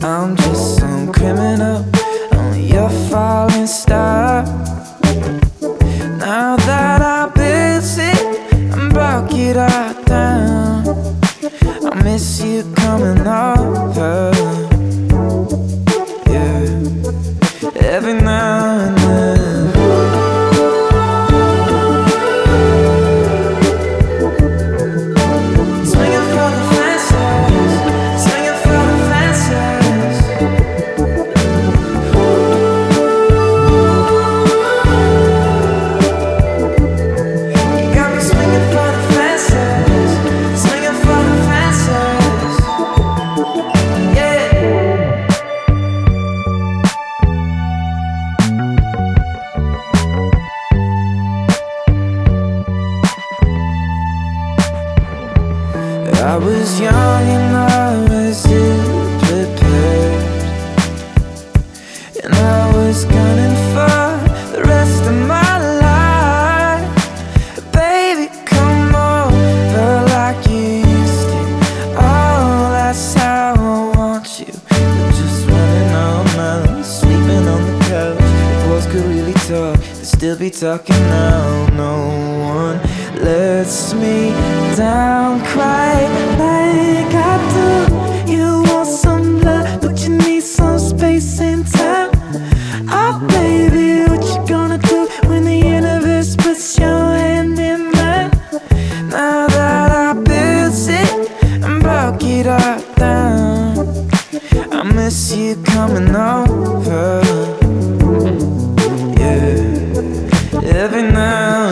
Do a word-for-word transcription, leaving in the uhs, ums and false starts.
I'm just some criminal, only a falling star. Now that I built it and broke it all down, I miss you coming over, yeah, every now and then. Swinging for the fences, swinging for the fences. You got me swinging for the fences, swinging for the fences, yeah. I was young and I was ill-prepared, and I was gunning for the rest of my life. Baby, come over like you used to. Oh, that's how I want you. We're just running all night, sleeping on the couch. If walls could really talk, they'd still be talking now. No one lets me down quite like I do. You want some love, but you need some space and time. Oh baby, what you gonna do when the universe puts your hand in mine? Now that I built it and broke it all down, I miss you coming over, yeah, every now